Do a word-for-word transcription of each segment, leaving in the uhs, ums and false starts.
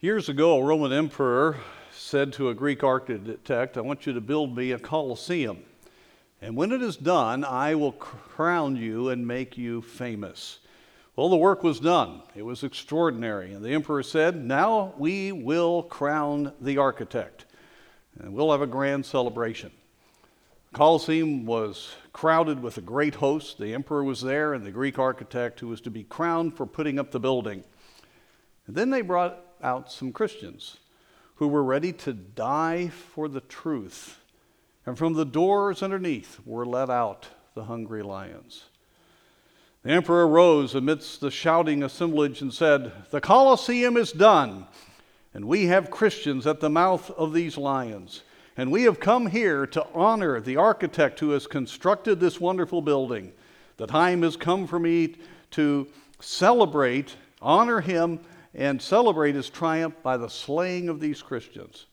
Years ago, a Roman emperor said to a Greek architect, I want you to build me a Colosseum. And when it is done, I will crown you and make you famous. Well, the work was done. It was extraordinary. And the emperor said, now we will crown the architect. And we'll have a grand celebration. The Colosseum was crowded with a great host. The emperor was there and the Greek architect who was to be crowned for putting up the building. And then they brought out some Christians who were ready to die for the truth. And from the doors underneath were let out the hungry lions. The emperor rose amidst the shouting assemblage and said, the Colosseum is done, and we have Christians at the mouth of these lions. And we have come here to honor the architect who has constructed this wonderful building. The time has come for me to celebrate, honor him, and celebrate his triumph by the slaying of these Christians.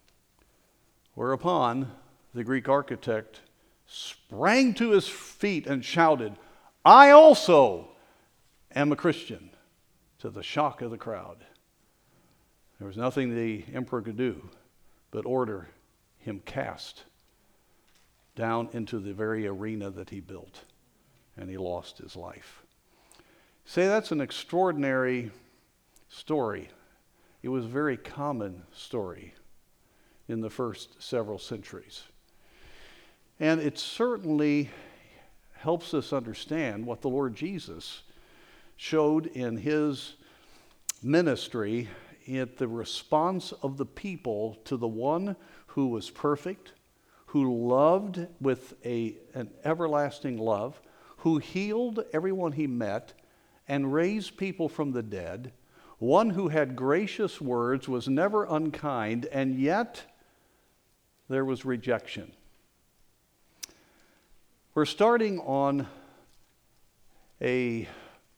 Whereupon the Greek architect sprang to his feet and shouted, I also am a Christian, to the shock of the crowd. There was nothing the emperor could do but order him cast down into the very arena that he built, and he lost his life. Say, that's an extraordinary story. It was a very common story in the first several centuries. And it certainly helps us understand what the Lord Jesus showed in his ministry in the response of the people to the one who was perfect, who loved with a, an everlasting love, who healed everyone he met and raised people from the dead, one who had gracious words, was never unkind, and yet there was rejection. We're starting on a,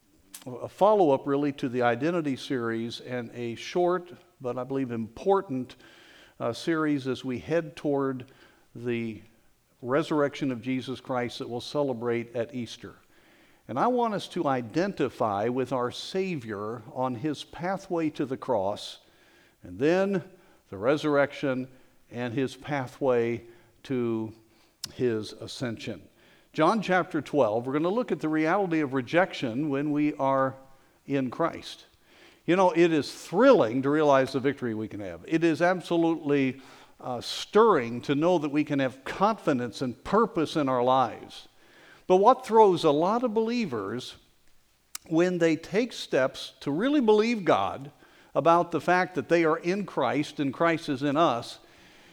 a follow-up, really, to the Identity series and a short, but I believe important uh, series as we head toward the resurrection of Jesus Christ that we'll celebrate at Easter. And I want us to identify with our Savior on his pathway to the cross, and then the resurrection and his pathway to his ascension. John chapter twelve, we're going to look at the reality of rejection when we are in Christ. You know, it is thrilling to realize the victory we can have. It is absolutely uh, stirring to know that we can have confidence and purpose in our lives. But what throws a lot of believers when they take steps to really believe God about the fact that they are in Christ and Christ is in us,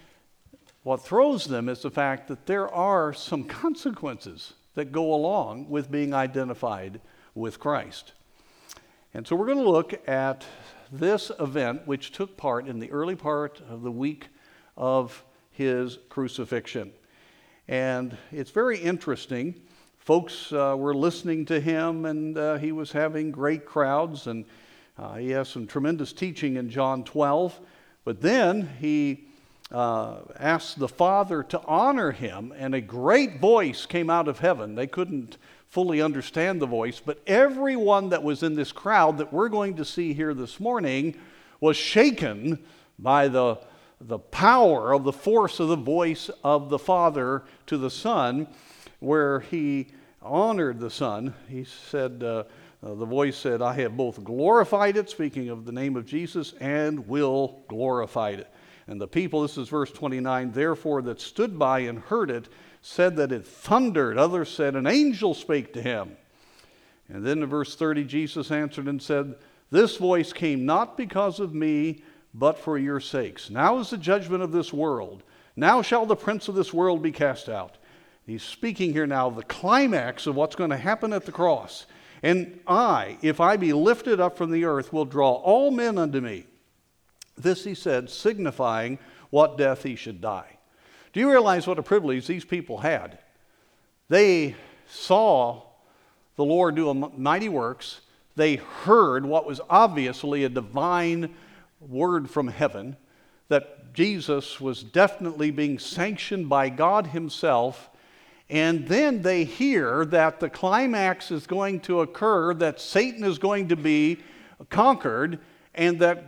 what throws them is the fact that there are some consequences that go along with being identified with Christ. And so we're going to look at this event which took part in the early part of the week of his crucifixion. And it's very interesting. Folks uh, were listening to him, and uh, he was having great crowds, and uh, he has some tremendous teaching in John twelve. But then he uh, asked the Father to honor him, and a great voice came out of heaven. They couldn't fully understand the voice, but everyone that was in this crowd that we're going to see here this morning was shaken by the, the power of the force of the voice of the Father to the Son, where he honored the Son. He said, uh, uh, the voice said, I have both glorified it, speaking of the name of Jesus, and will glorify it. And the people, this is verse twenty-nine, therefore that stood by and heard it, said that it thundered. Others said, an angel spake to him. And then in verse thirty, Jesus answered and said, this voice came not because of me, but for your sakes. Now is the judgment of this world. Now shall the prince of this world be cast out. He's speaking here now of the climax of what's going to happen at the cross. And I, if I be lifted up from the earth, will draw all men unto me. This he said, signifying what death he should die. Do you realize what a privilege these people had? They saw the Lord do mighty works. They heard what was obviously a divine word from heaven, that Jesus was definitely being sanctioned by God himself. And then they hear that the climax is going to occur, that Satan is going to be conquered, and that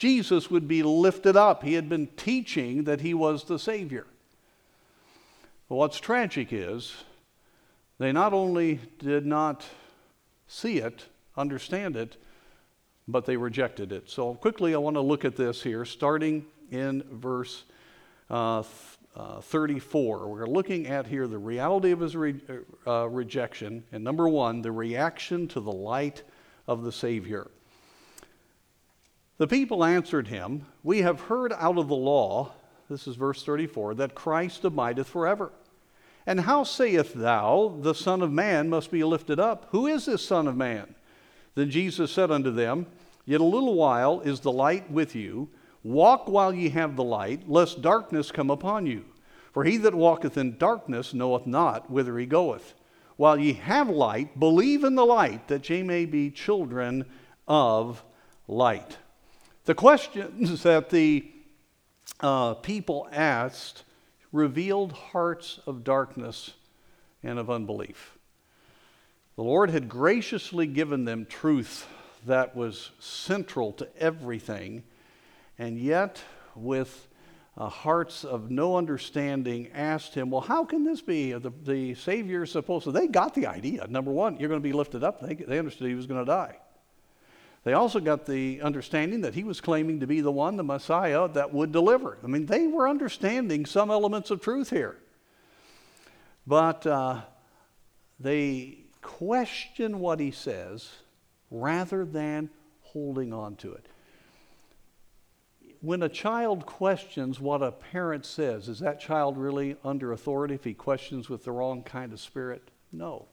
Jesus would be lifted up. He had been teaching that he was the Savior. But what's tragic is they not only did not see it, understand it, but they rejected it. So quickly I want to look at this here, starting in verse uh, uh, thirty-four. We're looking at here the reality of his re- uh, rejection, and number one, the reaction to the light of the Savior. The people answered him, "We have heard out of the law," this is verse thirty-four, "that Christ abideth forever. And how sayest thou, the Son of Man must be lifted up? Who is this Son of Man?" Then Jesus said unto them, "Yet a little while is the light with you. Walk while ye have the light, lest darkness come upon you. For he that walketh in darkness knoweth not whither he goeth. While ye have light, believe in the light, that ye may be children of light." The questions that the uh, people asked revealed hearts of darkness and of unbelief. The Lord had graciously given them truth that was central to everything, and yet with uh, hearts of no understanding asked him, well, how can this be? The, the Savior is supposed to, they got the idea. Number one, you're going to be lifted up. They, they understood he was going to die. They also got the understanding that he was claiming to be the one, the Messiah, that would deliver. I mean, they were understanding some elements of truth here. But uh, they question what he says rather than holding on to it. When a child questions what a parent says, is that child really under authority if he questions with the wrong kind of spirit? No.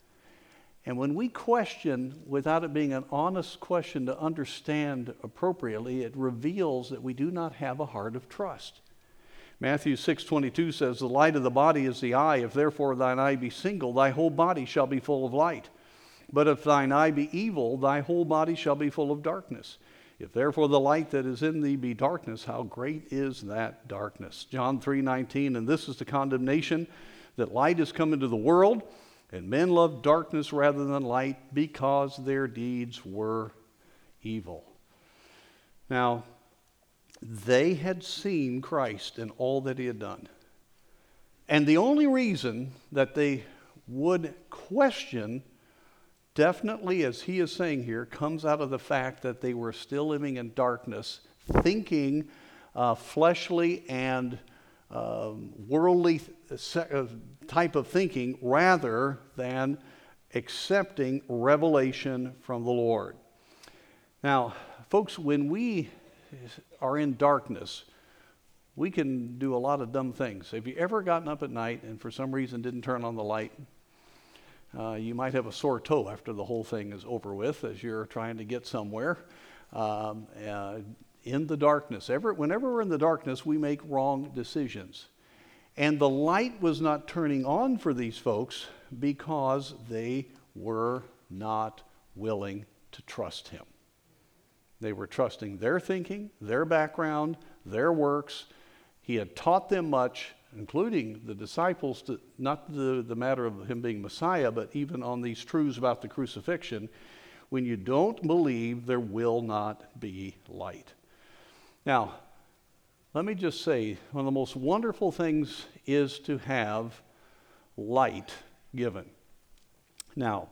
And when we question without it being an honest question to understand appropriately, it reveals that we do not have a heart of trust. Matthew six twenty-two says, "The light of the body is the eye. If therefore thine eye be single, thy whole body shall be full of light. But if thine eye be evil, thy whole body shall be full of darkness. If therefore the light that is in thee be darkness, how great is that darkness?" John three nineteen, "And this is the condemnation, that light is come into the world, and men love darkness rather than light, because their deeds were evil." Now, they had seen Christ and all that he had done. And the only reason that they would question, definitely as he is saying here, comes out of the fact that they were still living in darkness, thinking uh, fleshly and um, worldly th- type of thinking rather than accepting revelation from the Lord. Now, folks, when we are in darkness, we can do a lot of dumb things. Have you ever gotten up at night and for some reason didn't turn on the light? Uh, you might have a sore toe after the whole thing is over with as you're trying to get somewhere. Um, uh, in the darkness, ever, whenever we're in the darkness, we make wrong decisions. And the light was not turning on for these folks because they were not willing to trust him. They were trusting their thinking, their background, their works. He had taught them much, including the disciples, to, not the, the matter of him being Messiah, but even on these truths about the crucifixion. When you don't believe, there will not be light. Now, let me just say, one of the most wonderful things is to have light given. Now,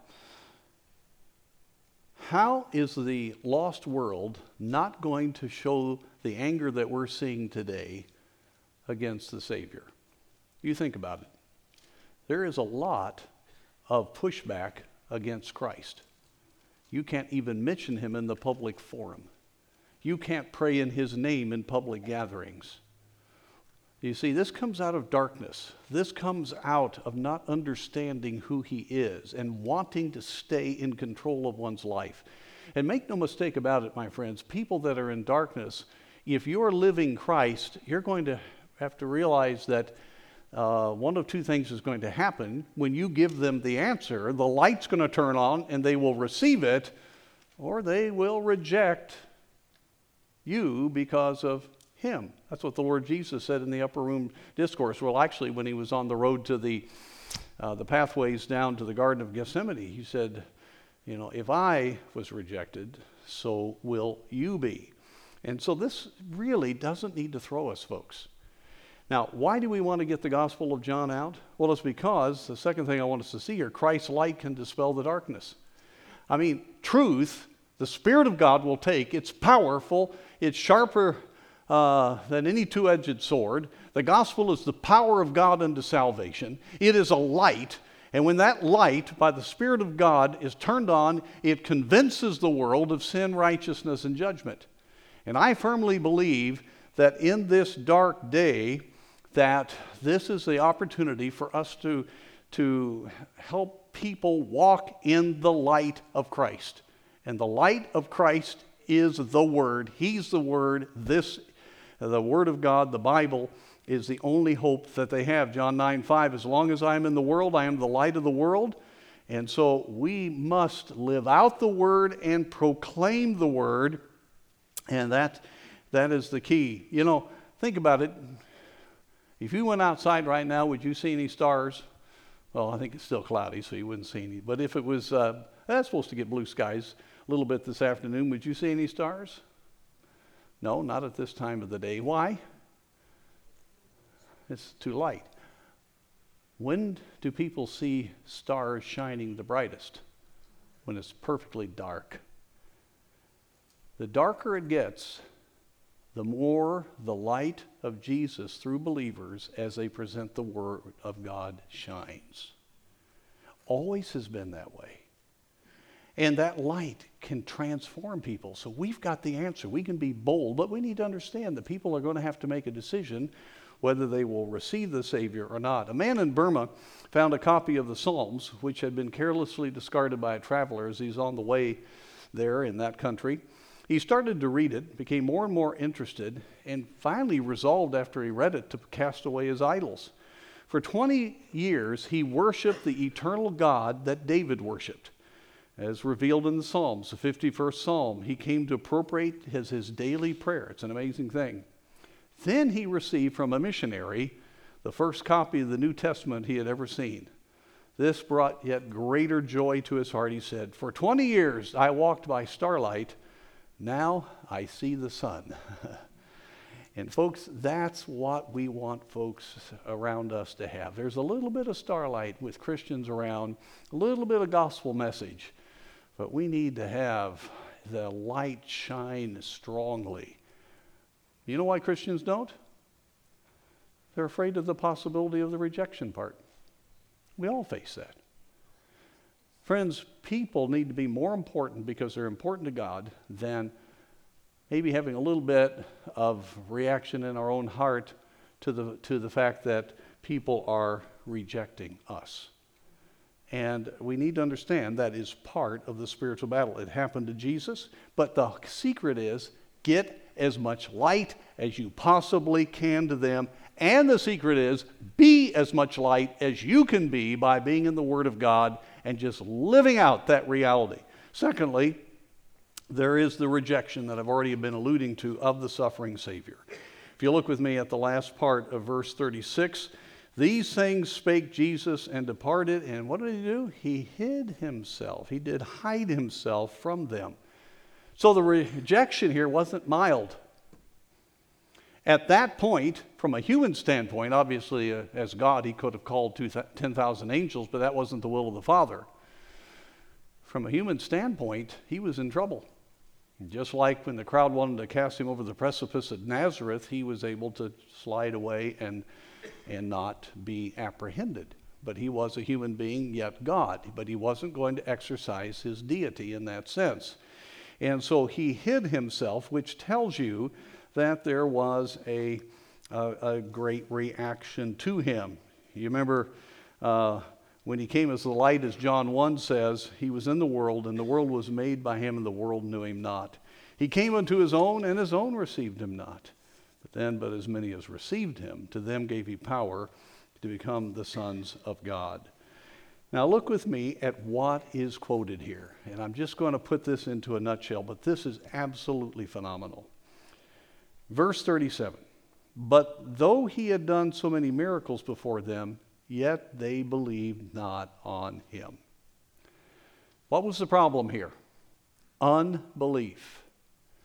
how is the lost world not going to show the anger that we're seeing today against the Savior? You think about it. There is a lot of pushback against Christ. You can't even mention him in the public forum. You can't pray in his name in public gatherings. You see, this comes out of darkness. This comes out of not understanding who he is and wanting to stay in control of one's life. And make no mistake about it, my friends, people that are in darkness, if you're living Christ, you're going to have to realize that uh, one of two things is going to happen. When you give them the answer, the light's going to turn on and they will receive it, or they will reject you because of him. That's what the Lord Jesus said in the upper room discourse. Well, actually, when he was on the road to the uh, the pathways down to the Garden of Gethsemane, he said, you know, if I was rejected, so will you be. And so this really doesn't need to throw us, folks. Now, why do we want to get the Gospel of John out? Well, it's because, the second thing I want us to see here, Christ's light can dispel the darkness. I mean, truth, the Spirit of God will take. It's powerful. It's sharper uh, than any two-edged sword. The gospel is the power of God unto salvation. It is a light. And when that light, by the Spirit of God, is turned on, it convinces the world of sin, righteousness, and judgment. And I firmly believe that in this dark day, that this is the opportunity for us to, to help people walk in the light of Christ. And the light of Christ is the Word. He's the Word. This, the Word of God, the Bible, is the only hope that they have. John nine five, as long as I am in the world, I am the light of the world. And so we must live out the Word and proclaim the Word. And that, that is the key. You know, think about it. If you went outside right now, would you see any stars? Well, I think it's still cloudy, so you wouldn't see any. But if it was, uh, that's supposed to get blue skies a little bit this afternoon, would you see any stars? No, not at this time of the day. Why? It's too light. When do people see stars shining the brightest? When it's perfectly dark. The darker it gets, the more the light of Jesus through believers as they present the Word of God shines. Always has been that way. And that light can transform people. So we've got the answer. We can be bold, but we need to understand that people are going to have to make a decision whether they will receive the Savior or not. A man in Burma found a copy of the Psalms, which had been carelessly discarded by a traveler as he's on the way there in that country. He started to read it, became more and more interested, and finally resolved after he read it to cast away his idols. For twenty years, he worshiped the eternal God that David worshiped. As revealed in the Psalms, the fifty-first Psalm, he came to appropriate as his daily prayer. It's an amazing thing. Then he received from a missionary the first copy of the New Testament he had ever seen. This brought yet greater joy to his heart. He said, "For twenty years I walked by starlight. Now I see the sun." And folks, that's what we want folks around us to have. There's a little bit of starlight with Christians around, a little bit of gospel message, but we need to have the light shine strongly. You know why Christians don't? They're afraid of the possibility of the rejection part. We all face that. Friends, people need to be more important because they're important to God than maybe having a little bit of reaction in our own heart to the, to the fact that people are rejecting us. And we need to understand that is part of the spiritual battle. It happened to Jesus, but the secret is get as much light as you possibly can to them. And the secret is be as much light as you can be by being in the Word of God and just living out that reality. Secondly, there is the rejection that I've already been alluding to of the suffering Savior. If you look with me at the last part of verse thirty-six, these things spake Jesus and departed, and what did he do? He hid himself. He did hide himself from them. So the rejection here wasn't mild. At that point, from a human standpoint, obviously uh, as God, he could have called ten thousand angels, but that wasn't the will of the Father. From a human standpoint, he was in trouble. Just like when the crowd wanted to cast him over the precipice at Nazareth, he was able to slide away and, and not be apprehended. But he was a human being, yet God. But he wasn't going to exercise his deity in that sense. And so he hid himself, which tells you that there was a, a, a great reaction to him. You remember uh, when he came as the light, as John one says, he was in the world, and the world was made by him, and the world knew him not. He came unto his own, and his own received him not. But then, but as many as received him, to them gave he power to become the sons of God. Now look with me at what is quoted here. And I'm just going to put this into a nutshell, but this is absolutely phenomenal. Verse thirty-seven, but though he had done so many miracles before them, yet they believed not on him. What was the problem here? Unbelief.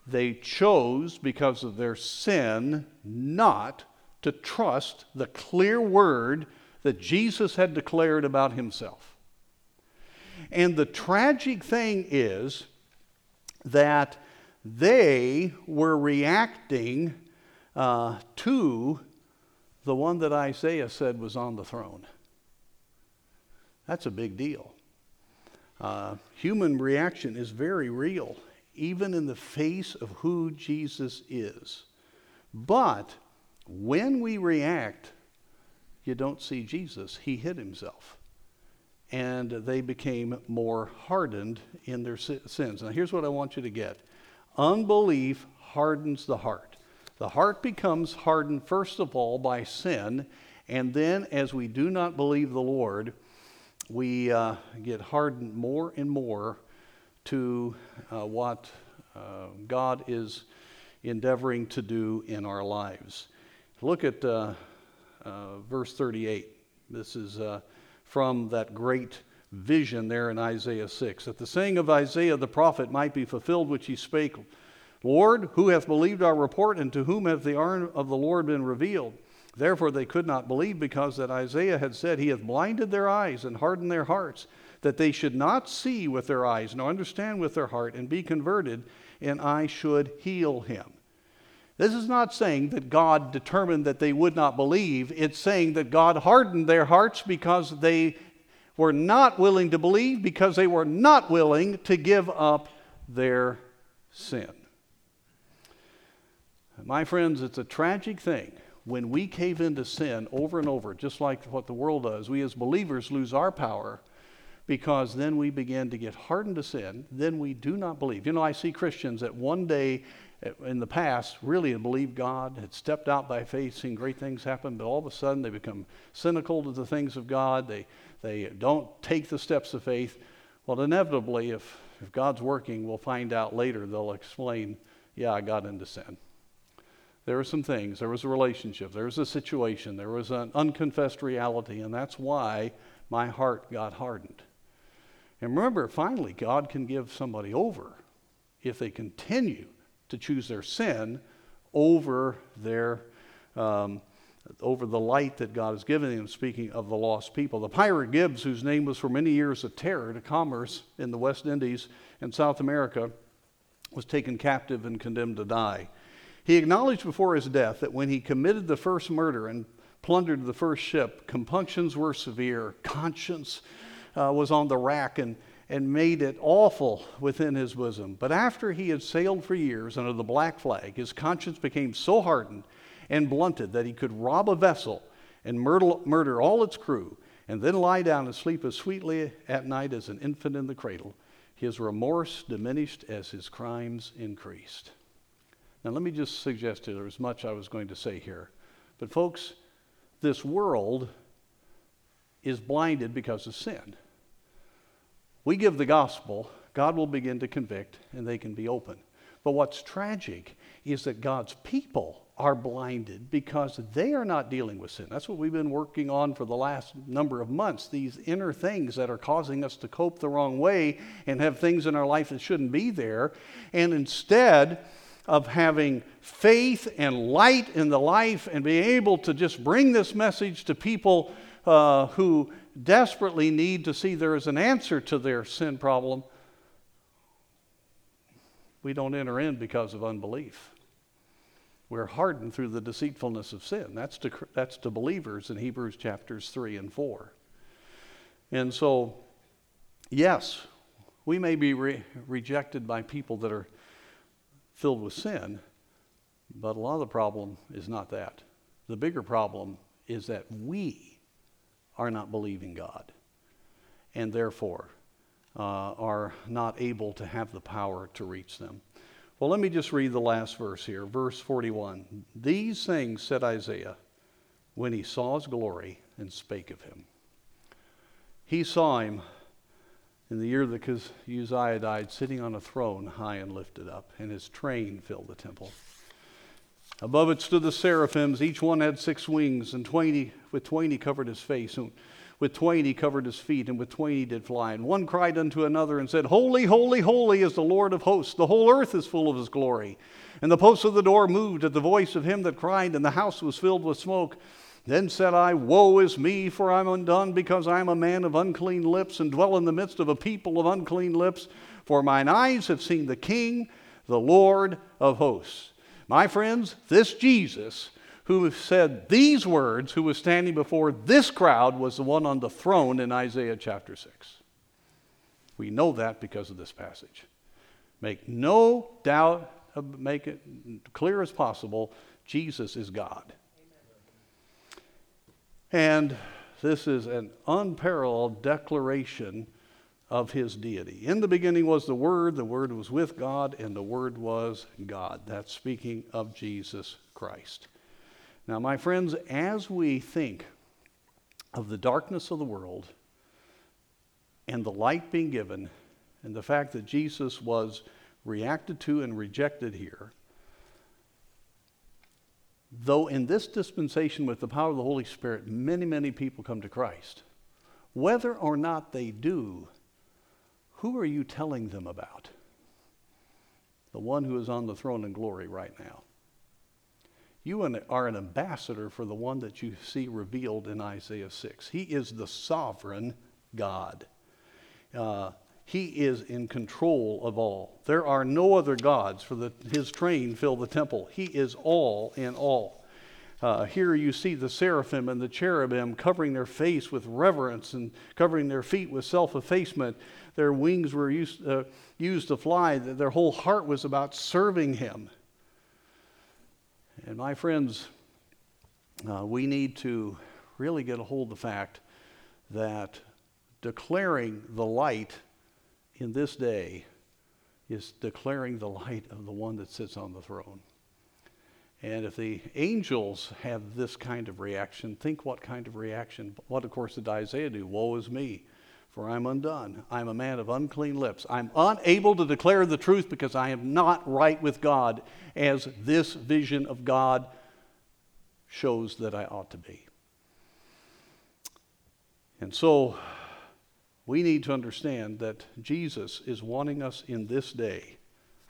They chose, because of their sin, not to trust the clear word that Jesus had declared about himself. And the tragic thing is that they were reacting uh, to the one that Isaiah said was on the throne. That's a big deal. Uh, human reaction is very real, even in the face of who Jesus is. But when we react, you don't see Jesus. He hid himself. And they became more hardened in their sins. Now here's what I want you to get. Unbelief hardens the heart. The heart becomes hardened first of all by sin, and then as we do not believe the Lord, we uh, get hardened more and more to uh, what uh, God is endeavoring to do in our lives. Look at uh, uh, verse thirty-eight. This is uh, from that great vision there in Isaiah six. That the saying of Isaiah the prophet might be fulfilled, which he spake, Lord, who hath believed our report, and to whom hath the arm of the Lord been revealed? Therefore they could not believe, because that Isaiah had said, He hath blinded their eyes and hardened their hearts, that they should not see with their eyes, nor understand with their heart, and be converted, and I should heal him. This is not saying that God determined that they would not believe. It's saying that God hardened their hearts because they were not willing to believe, because they were not willing to give up their sin. My friends, it's a tragic thing when we cave into sin over and over, just like what the world does. We as believers lose our power, because then we begin to get hardened to sin. Then we do not believe. You know, I see Christians that one day in the past really had believed God, had stepped out by faith, seen great things happen, but all of a sudden they become cynical to the things of God. They they don't take the steps of faith. Well, inevitably, if, if God's working, we'll find out later. They'll explain, yeah, I got into sin. There were some things. There was a relationship. There was a situation. There was an unconfessed reality, and that's why my heart got hardened. And remember, finally, God can give somebody over if they continue to choose their sin over their um, over the light that God has given them. Speaking of the lost people, the pirate Gibbs, whose name was for many years a terror to commerce in the West Indies and South America, was taken captive and condemned to die. He acknowledged before his death that when he committed the first murder and plundered the first ship, compunctions were severe, conscience uh, was on the rack, and and made it awful within his bosom. But after he had sailed for years under the black flag, his conscience became so hardened and blunted that he could rob a vessel and murder, murder all its crew, and then lie down and sleep as sweetly at night as an infant in the cradle. His remorse diminished as his crimes increased. Now let me just suggest to you, there's much I was going to say here. But folks, this world is blinded because of sin. We give the gospel, God will begin to convict, and they can be open. But what's tragic is that God's people are blinded because they are not dealing with sin. That's what we've been working on for the last number of months, these inner things that are causing us to cope the wrong way and have things in our life that shouldn't be there. And instead of having faith and light in the life and being able to just bring this message to people uh, who desperately need to see there is an answer to their sin problem, we don't enter in because of unbelief. We're hardened through the deceitfulness of sin. That's to, that's to believers in Hebrews chapters three and four. And so, yes, we may be re- rejected by people that are filled with sin, but a lot of the problem is not that. The bigger problem is that we are not believing God, and therefore uh, are not able to have the power to reach them. Well, let me just read the last verse here, verse forty-one. These things said Isaiah when he saw his glory and spake of him. He saw him in the year that Uzziah died, sitting on a throne high and lifted up, and his train filled the temple. Above it stood the seraphims. Each one had six wings, and twain with twain he covered his face, and With twain he covered his feet, and with twain he did fly. And one cried unto another and said, Holy, holy, holy is the Lord of hosts. The whole earth is full of his glory. And the posts of the door moved at the voice of him that cried, and the house was filled with smoke. Then said I, Woe is me, for I am undone, because I am a man of unclean lips, and dwell in the midst of a people of unclean lips. For mine eyes have seen the King, the Lord of hosts. My friends, this Jesus who said these words, who was standing before this crowd, was the one on the throne in Isaiah chapter six. We know that because of this passage. Make no doubt, make it clear as possible, Jesus is God. And this is an unparalleled declaration of his deity. In the beginning was the Word, the Word was with God, and the Word was God. That's speaking of Jesus Christ. Now, my friends, as we think of the darkness of the world and the light being given, and the fact that Jesus was reacted to and rejected here, though in this dispensation with the power of the Holy Spirit, many, many people come to Christ, whether or not they do, who are you telling them about? The one who is on the throne in glory right now. You are an ambassador for the one that you see revealed in Isaiah six. He is the sovereign God. Uh, he is in control of all. There are no other gods, for the, his train fill the temple. He is all in all. Uh, here you see the seraphim and the cherubim covering their face with reverence and covering their feet with self-effacement. Their wings were used, uh, used to fly. Their whole heart was about serving him. And my friends, uh, we need to really get a hold of the fact that declaring the light in this day is declaring the light of the one that sits on the throne. And if the angels have this kind of reaction, think what kind of reaction, what of course did Isaiah do? Woe is me, for I'm undone. I'm a man of unclean lips. I'm unable to declare the truth because I am not right with God, as this vision of God shows that I ought to be. And so we need to understand that Jesus is wanting us in this day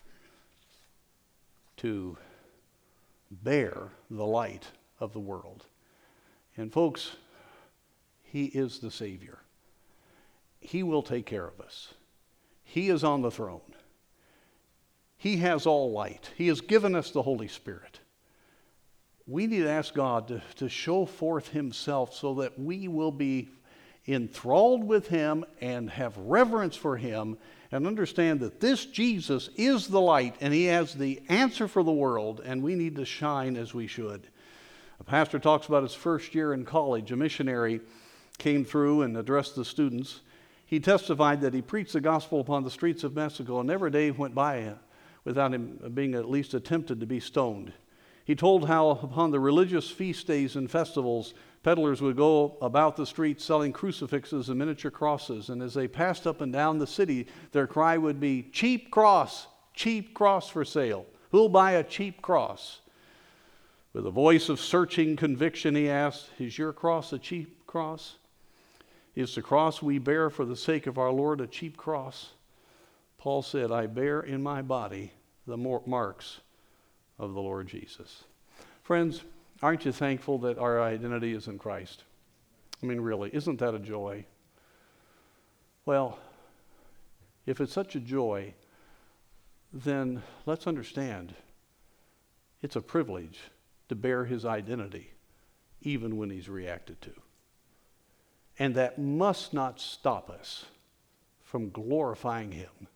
to bear the light of the world. And folks, he is the Savior. He will take care of us. He is on the throne. He has all light. He has given us the Holy Spirit. We need to ask God to, to show forth himself so that we will be enthralled with him and have reverence for him and understand that this Jesus is the light and he has the answer for the world, and we need to shine as we should. A pastor talks about his first year in college. A missionary came through and addressed the students. He testified that he preached the gospel upon the streets of Mexico, and never a day went by without him being at least attempted to be stoned. He told how upon the religious feast days and festivals, peddlers would go about the streets selling crucifixes and miniature crosses, and as they passed up and down the city, their cry would be, cheap cross, cheap cross for sale. Who'll buy a cheap cross? With a voice of searching conviction, he asked, is your cross a cheap cross? Is the cross we bear for the sake of our Lord a cheap cross? Paul said, I bear in my body the marks of the Lord Jesus. Friends, aren't you thankful that our identity is in Christ? I mean, really, isn't that a joy? Well, if it's such a joy, then let's understand it's a privilege to bear his identity even when he's reacted to. And that must not stop us from glorifying him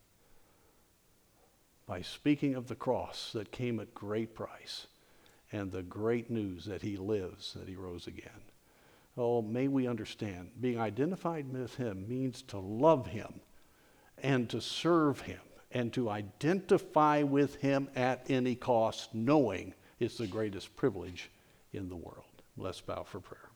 by speaking of the cross that came at great price and the great news that he lives, that he rose again. Oh, may we understand, being identified with him means to love him and to serve him and to identify with him at any cost, knowing it's the greatest privilege in the world. Let's bow for prayer.